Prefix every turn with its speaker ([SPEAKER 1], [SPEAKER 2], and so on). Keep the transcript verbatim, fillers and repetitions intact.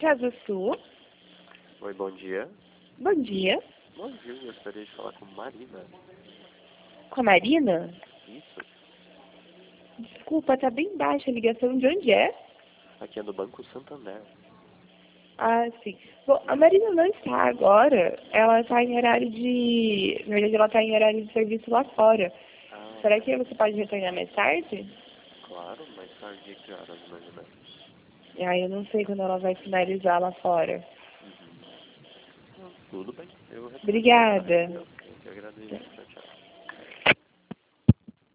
[SPEAKER 1] Casa Sul.
[SPEAKER 2] Oi, bom dia.
[SPEAKER 1] Bom dia.
[SPEAKER 2] Bom dia, eu gostaria de falar com Marina.
[SPEAKER 1] Com a Marina?
[SPEAKER 2] Isso,
[SPEAKER 1] Desculpa, tá bem baixa a ligação. De onde é?
[SPEAKER 2] aqui é do Banco Santander.
[SPEAKER 1] Ah, sim. Bom, a Marina não está agora. Ela está em horário de... Na verdade, ela está em horário de serviço lá fora.
[SPEAKER 2] Ah,
[SPEAKER 1] Será que você pode retornar mais tarde?
[SPEAKER 2] claro, mais tarde de que horas, mais ou menos?
[SPEAKER 1] Ah, eu não sei quando ela vai finalizar lá fora.
[SPEAKER 2] Uhum. Tudo bem, eu retorno mais tarde,
[SPEAKER 1] Obrigada.
[SPEAKER 2] então. Eu que agradeço.